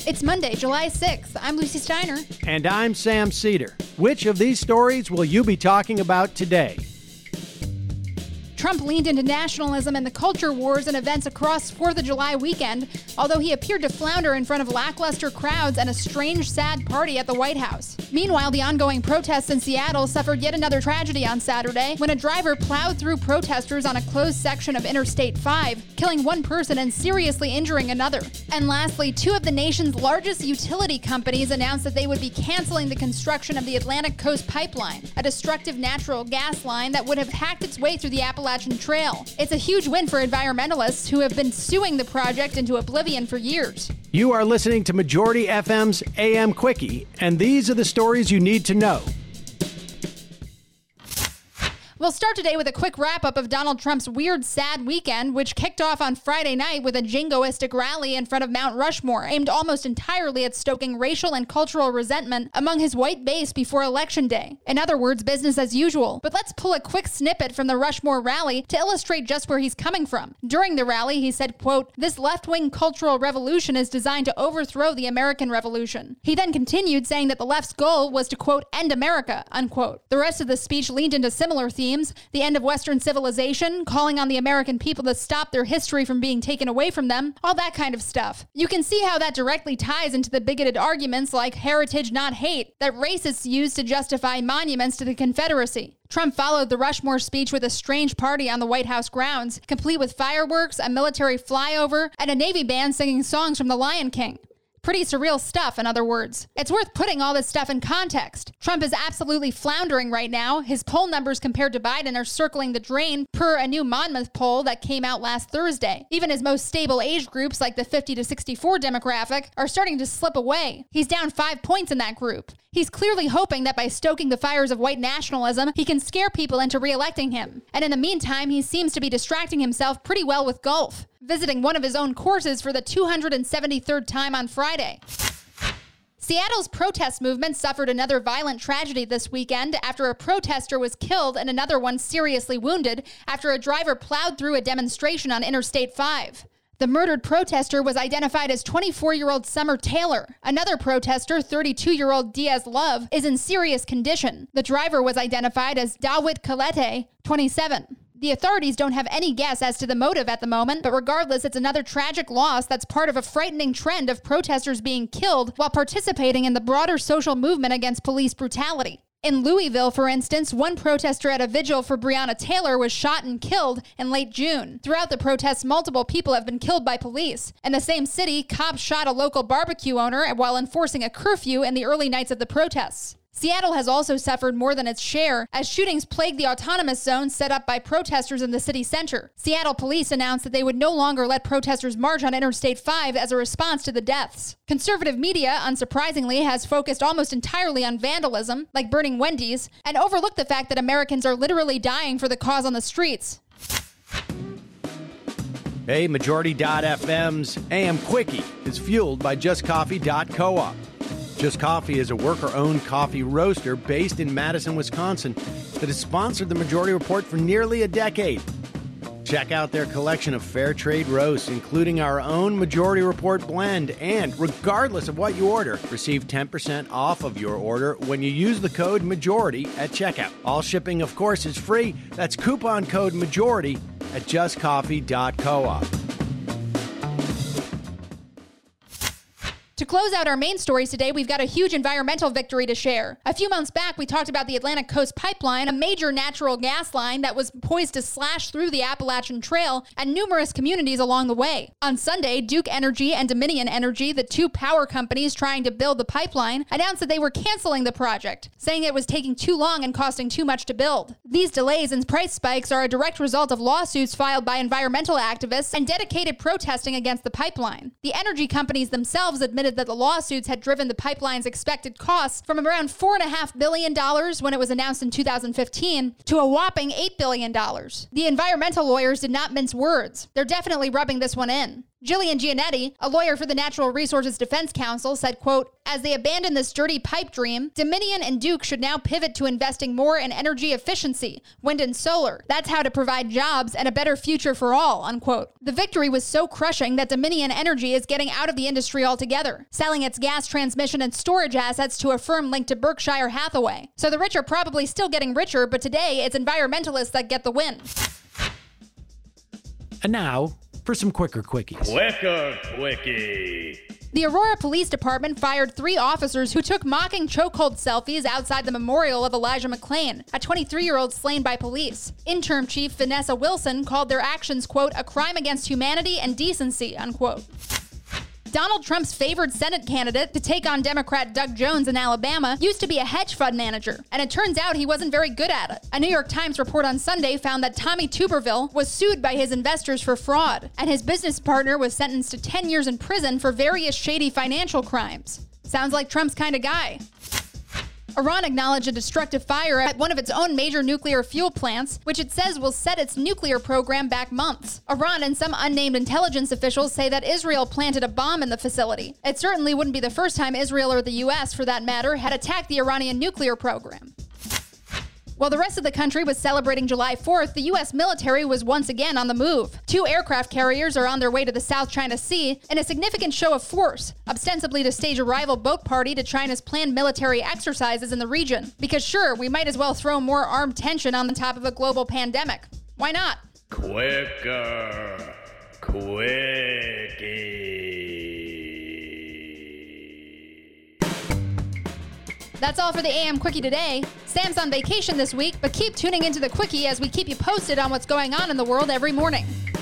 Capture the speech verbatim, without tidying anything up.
It's Monday, July sixth. I'm Lucy Steiner. And I'm Sam Cedar. Which of these stories will you be talking about today? Trump leaned into nationalism and the culture wars and events across fourth of July weekend, although he appeared to flounder in front of lackluster crowds and a strange, sad party at the White House. Meanwhile, the ongoing protests in Seattle suffered yet another tragedy on Saturday when a driver plowed through protesters on a closed section of Interstate five, killing one person and seriously injuring another. And lastly, two of the nation's largest utility companies announced that they would be canceling the construction of the Atlantic Coast Pipeline, a destructive natural gas line that would have hacked its way through the Appalachian Trail. It's a huge win for environmentalists who have been suing the project into oblivion for years. You are listening to Majority F M's A M Quickie, and these are the stories you need to know. We'll start today with a quick wrap-up of Donald Trump's weird, sad weekend, which kicked off on Friday night with a jingoistic rally in front of Mount Rushmore, aimed almost entirely at stoking racial and cultural resentment among his white base before Election Day. In other words, business as usual. But let's pull a quick snippet from the Rushmore rally to illustrate just where he's coming from. During the rally, he said, quote, "This left-wing cultural revolution is designed to overthrow the American Revolution." He then continued saying that the left's goal was to, quote, "end America," unquote. The rest of the speech leaned into similar themes. The end of Western civilization, calling on the American people to stop their history from being taken away from them, all that kind of stuff. You can see how that directly ties into the bigoted arguments like heritage, not hate, that racists use to justify monuments to the Confederacy. Trump followed the Rushmore speech with a strange party on the White House grounds, complete with fireworks, a military flyover, and a Navy band singing songs from The Lion King. Pretty surreal stuff, in other words. It's worth putting all this stuff in context. Trump is absolutely floundering right now. His poll numbers compared to Biden are circling the drain per a new Monmouth poll that came out last Thursday. Even his most stable age groups, like the fifty to sixty-four demographic, are starting to slip away. He's down five points in that group. He's clearly hoping that by stoking the fires of white nationalism, he can scare people into re-electing him. And in the meantime, he seems to be distracting himself pretty well with golf, visiting one of his own courses for the two hundred seventy-third time on Friday. Seattle's protest movement suffered another violent tragedy this weekend after a protester was killed and another one seriously wounded after a driver plowed through a demonstration on Interstate five. The murdered protester was identified as twenty-four-year-old Summer Taylor. Another protester, thirty-two-year-old Diaz Love, is in serious condition. The driver was identified as Dawit Kalete, twenty-seven. The authorities don't have any guess as to the motive at the moment, but regardless, it's another tragic loss that's part of a frightening trend of protesters being killed while participating in the broader social movement against police brutality. In Louisville, for instance, one protester at a vigil for Breonna Taylor was shot and killed in late June. Throughout the protests, multiple people have been killed by police. In the same city, cops shot a local barbecue owner while enforcing a curfew in the early nights of the protests. Seattle has also suffered more than its share as shootings plague the autonomous zone set up by protesters in the city center. Seattle police announced that they would no longer let protesters march on Interstate five as a response to the deaths. Conservative media, unsurprisingly, has focused almost entirely on vandalism, like burning Wendy's, and overlooked the fact that Americans are literally dying for the cause on the streets. Hey, Majority dot F M's A M Quickie is fueled by just coffee dot coop. Just Coffee is a worker-owned coffee roaster based in Madison, Wisconsin that has sponsored the Majority Report for nearly a decade. Check out their collection of fair trade roasts, including our own Majority Report blend, and regardless of what you order, receive ten percent off of your order when you use the code MAJORITY at checkout. All shipping, of course, is free. That's coupon code MAJORITY at just coffee dot coop. To close out our main stories today, we've got a huge environmental victory to share. A few months back, we talked about the Atlantic Coast Pipeline, a major natural gas line that was poised to slash through the Appalachian Trail and numerous communities along the way. On Sunday, Duke Energy and Dominion Energy, the two power companies trying to build the pipeline, announced that they were canceling the project, saying it was taking too long and costing too much to build. These delays and price spikes are a direct result of lawsuits filed by environmental activists and dedicated protesting against the pipeline. The energy companies themselves admitted that the lawsuits had driven the pipeline's expected costs from around four point five billion dollars when it was announced in two thousand fifteen to a whopping eight billion dollars. The environmental lawyers did not mince words. They're definitely rubbing this one in. Jillian Giannetti, a lawyer for the Natural Resources Defense Council, said, quote, as they abandon this dirty pipe dream, Dominion and Duke should now pivot to investing more in energy efficiency, wind and solar. That's how to provide jobs and a better future for all, unquote. The victory was so crushing that Dominion Energy is getting out of the industry altogether, selling its gas transmission and storage assets to a firm linked to Berkshire Hathaway. So the rich are probably still getting richer, but today it's environmentalists that get the win. And now, for some quicker quickies. Quicker quickie. The Aurora Police Department fired three officers who took mocking chokehold selfies outside the memorial of Elijah McClain, a twenty-three-year-old slain by police. Interim Chief Vanessa Wilson called their actions, quote, a crime against humanity and decency, unquote. Donald Trump's favored Senate candidate to take on Democrat Doug Jones in Alabama used to be a hedge fund manager, and it turns out he wasn't very good at it. A New York Times report on Sunday found that Tommy Tuberville was sued by his investors for fraud, and his business partner was sentenced to ten years in prison for various shady financial crimes. Sounds like Trump's kind of guy. Iran acknowledged a destructive fire at one of its own major nuclear fuel plants, which it says will set its nuclear program back months. Iran and some unnamed intelligence officials say that Israel planted a bomb in the facility. It certainly wouldn't be the first time Israel or the U S, for that matter, had attacked the Iranian nuclear program. While the rest of the country was celebrating July fourth, the U S military was once again on the move. Two aircraft carriers are on their way to the South China Sea in a significant show of force, ostensibly to stage a rival boat party to China's planned military exercises in the region. Because sure, we might as well throw more armed tension on the top of a global pandemic. Why not? Quicker quickie. That's all for the A M Quickie today. Sam's on vacation this week, but keep tuning into the Quickie as we keep you posted on what's going on in the world every morning.